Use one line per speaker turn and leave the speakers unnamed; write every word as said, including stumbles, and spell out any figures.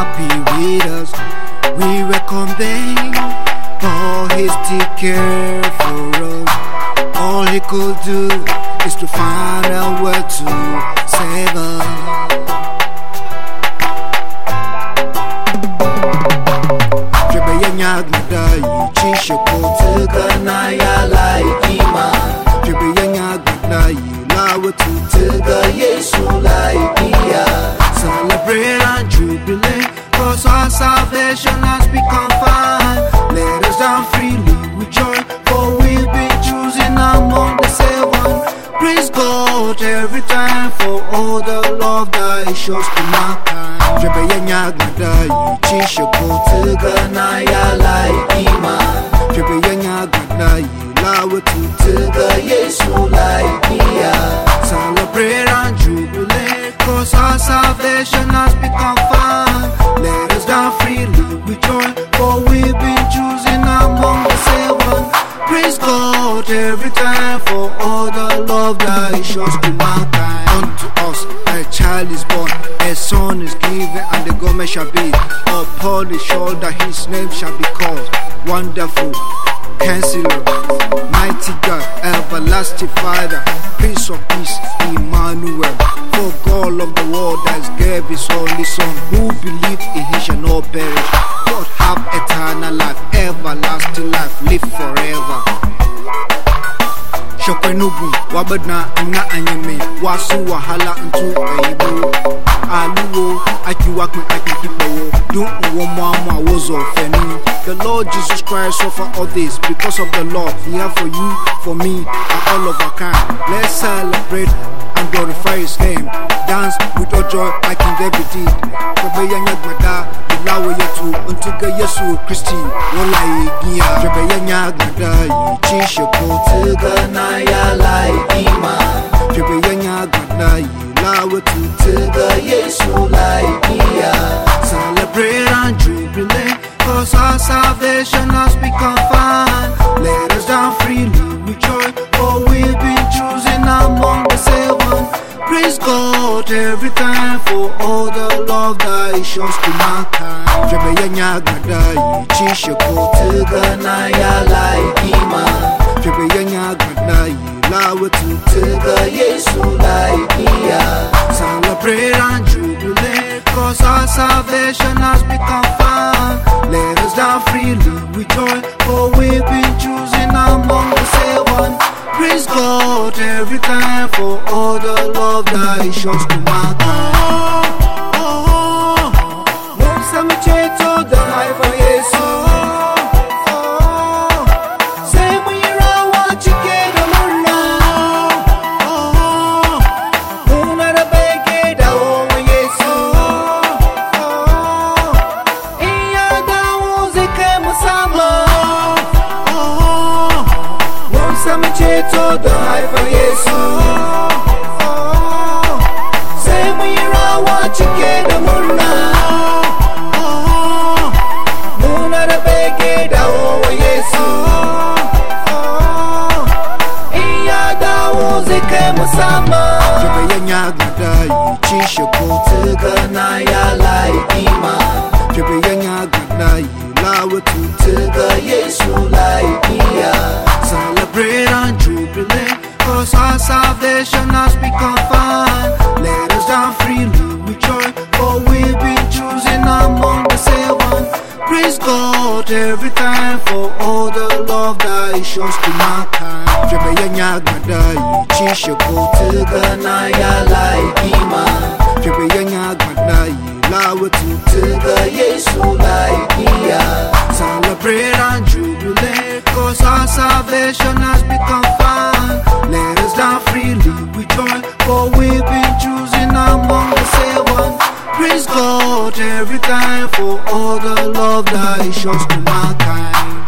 happy with us. We welcome them, for He still care for us. All He could do is to find a way to save us. Chisha kote gana ya laikima. Jibiyanya gana yilawa tutega Yesu laikia. Celebrate and jubilate, cause our salvation has become fine. Let us down freely with joy, for we've been choosing among the seven. Praise God every time for all the love that He shows to mankind. Jibiyanya gana chisha kote gana ya laikima. Jibiyanya gana yilawa tutega Yesu laikia. Celebrate and jubilate, cause our salvation has become fine. Let us down freely with joy, for we've been choosing among the seven. Praise God every time for all the love that He shows to mankind. Unto us a child is born, a son is given, and the government shall be upon His shoulder. His name shall be called Wonderful Counselor, Mighty God, Everlasting Father, Prince of Peace, Emmanuel. For God of the world has gave His only Son, who believe in Him shall not perish, but have eternal life, everlasting life, live forever. Shokwenugu, wabadna ina anyeme, wasu wahala ntu aibu. Aluwo, akiwakme akikipawo, dun uwamwamwa wozo fenu. The Lord Jesus Christ suffered all this because of the love He has for you, for me, and all of our kind. Let's celebrate and glorify His name. Dance with all joy like King David did. Jebeyanya gada, ilawe yetu, untuga Yesu Christi, wala igia. Jebeyanya gada, chisha kote gana ya laikima. Jebeyanya gada, ilawe tutega Yesu laikia. Celebrate and jubilate, cause our salvation has become fine. Let us down freely with joy, for we've been choosing among the seven. Praise God every time for all the love that He shows to mankind. Jebeyanya gada, chisha kote gana ya laikima. Jebeyanya gada, ilawa tutega Yesu laikia. Celebrate and jubilate, cause our salvation has become fine. Let us down freely with joy, for we've been choosing among the seven. Praise God every time for all the love that He shows to mankind. Oh, oh, oh, Musa Cheto, the life of Jesus. Cheto the life of Yesu. Say mwira wachike da muna. Muna da bege da owa Yesu. Iya da uzike musama. Jebeyanya gada, chisha kote gana ya laikima. Jebeyanya gada, ilawa tutega Yesu laikia. Celebrate and jubilate, cause our salvation has become fine. Let us down freely with joy, for we've been choosing among the seven. Praise God every time for all the love that He shows to mankind. Jebeyanya gada, chisha kote gana ya laikima. Jebeyanya gada, ilawa tutega Yesu laikia. Celebrate and jubilate, cause our salvation has become fine. Let us down freely with joy, for we've been choosing among the seven. Praise God every time for all the love that He shows to mankind.